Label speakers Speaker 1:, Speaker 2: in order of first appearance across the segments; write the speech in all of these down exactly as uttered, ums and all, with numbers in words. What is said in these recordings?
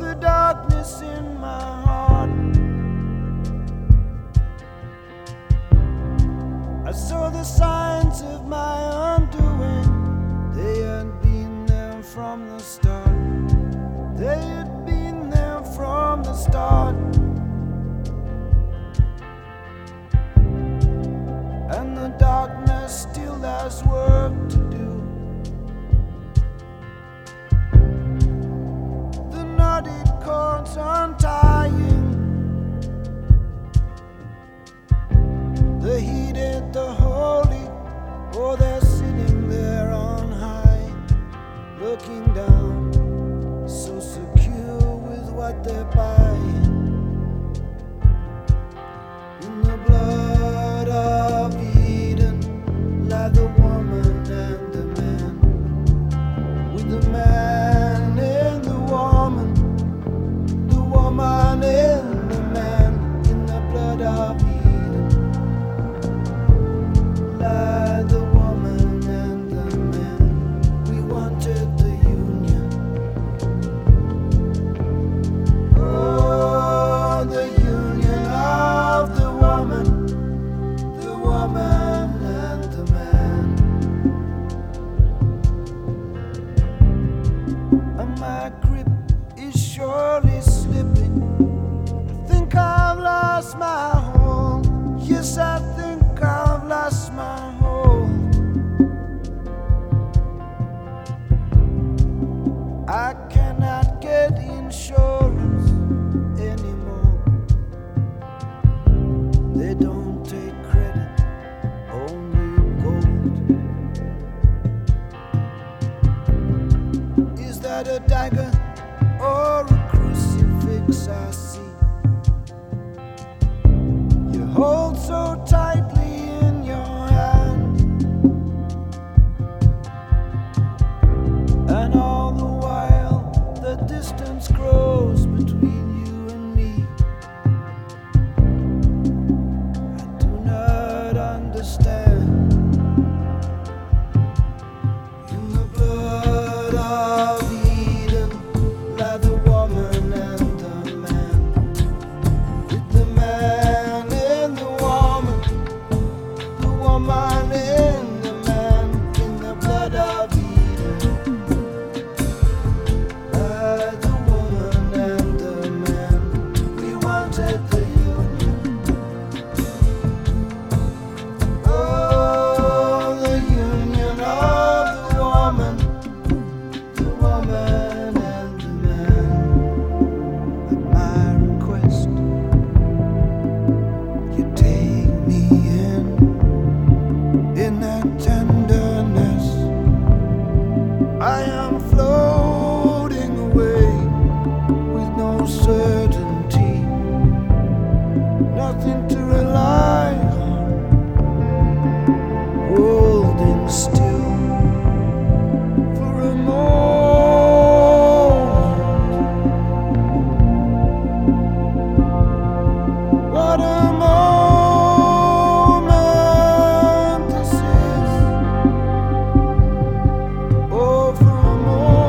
Speaker 1: the darkness in my heart. I saw the signs of my undoing. They had been there from the start. They had been there from the start. And the darkness still has work to do. The knotted cords untying, the heated, the holy, oh, they're sitting there on high, looking down, so secure with what they're buying. In the blood of Eden lie the woman and the man, with the man and the woman, the woman and the man. In the blood of Eden lie the woman and the man. We wanted the union. Oh, the union of the woman, the woman and the man. And my grip is surely slipping. I think I've lost my hold. Yes, I think I've lost my hold. I cannot get insurance anymore. They don't take credit, only gold. Is that a dagger or a crucifix I see? You hold so tightly in your hand, and all the while the distance grows between you and me. I do not understand. In the blood of Eden lie the woman and the man, with the man and the woman, the woman and the man. In the blood of Eden lie the woman and the man. We wanted the union. Oh, the union of the woman, the woman and the man. At my request, you take me in, in that tenderness. I am floating away with no certainty, nothing to rely on, holding still for a moment. What a moment this is. Oh, for a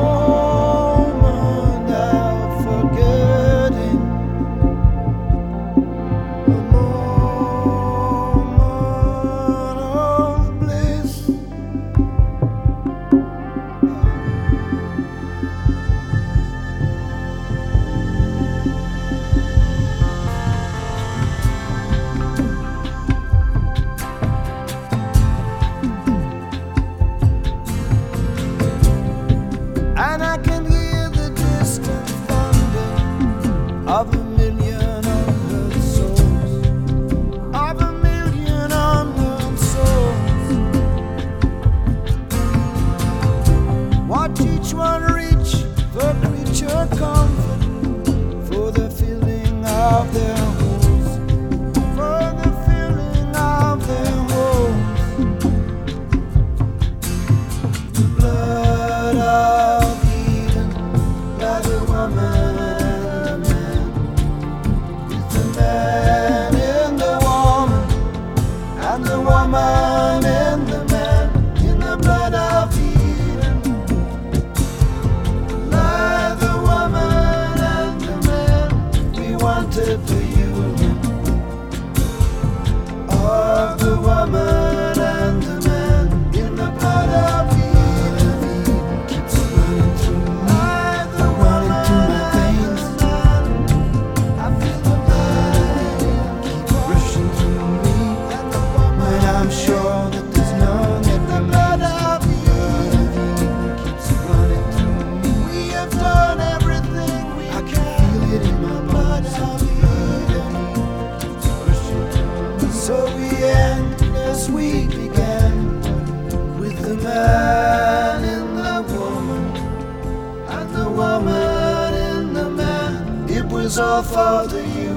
Speaker 1: moment I'm forgetting, a moment of bliss. And I can hear the distant thunder of a million unheard souls, of a million unheard souls. Watch each one reach for creature comfort, for the filling of their holes, for the filling of their holes. The blood of Eden lie the woman and the man, with the man and the woman, and the woman and the man. In the blood of Eden lie the woman and man in the woman, and the woman in the man. It was all for the